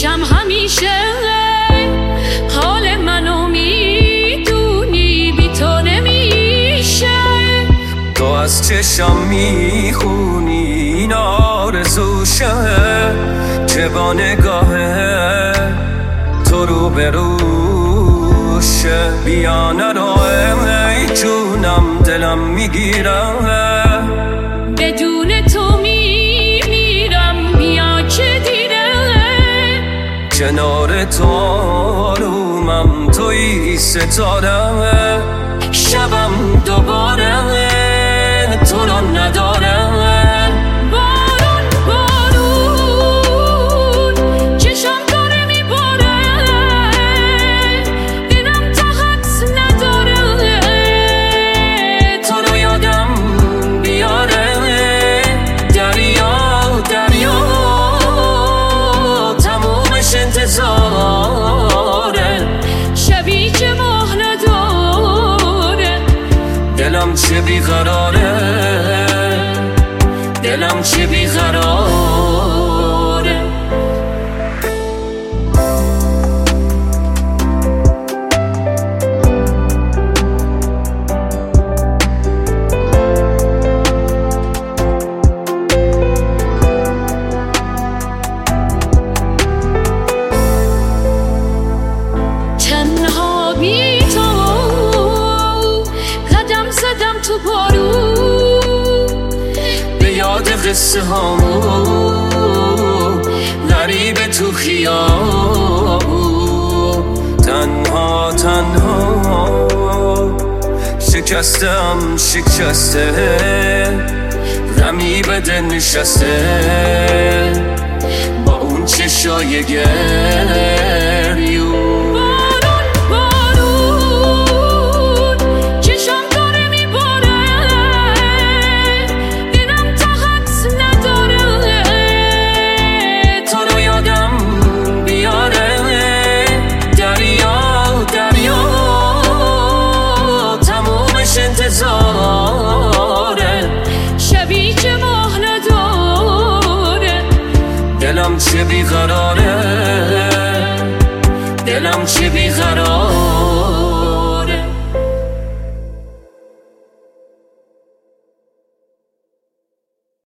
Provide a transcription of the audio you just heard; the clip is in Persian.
پیشم همیشه حال منو میدونی بی تو نمیشه تو از چشم میخونی این آرزوشه که با نگاه تو رو بروشه بیا نرو ای جونم دلم میگیره بدون تو میمیرم بیا که دیره کنار تو آرومم توی ستاره شبم دوباره تو رو نداره بارون بارون چشم داره میباره دلم طاقت نداره تو رو یادم بیاره دریا دریا تمومش انتظاره شبی که ماه نداره دلم چه بیقراره دلم چه بیقراره تنها بی تو قدم زدم تو بارون به یاد قصه هامون غریب تو خیابون تنها تنها شکستم شکسته غمی به دل نشسته با اون چشای گریون بارون چشم داره میباره دلم طاقت نداره تو رو یادم بیاره دریا دریا تمومش انتظاره شبی که ماه نداره دلم چه بیقراره دلم چه بیقراره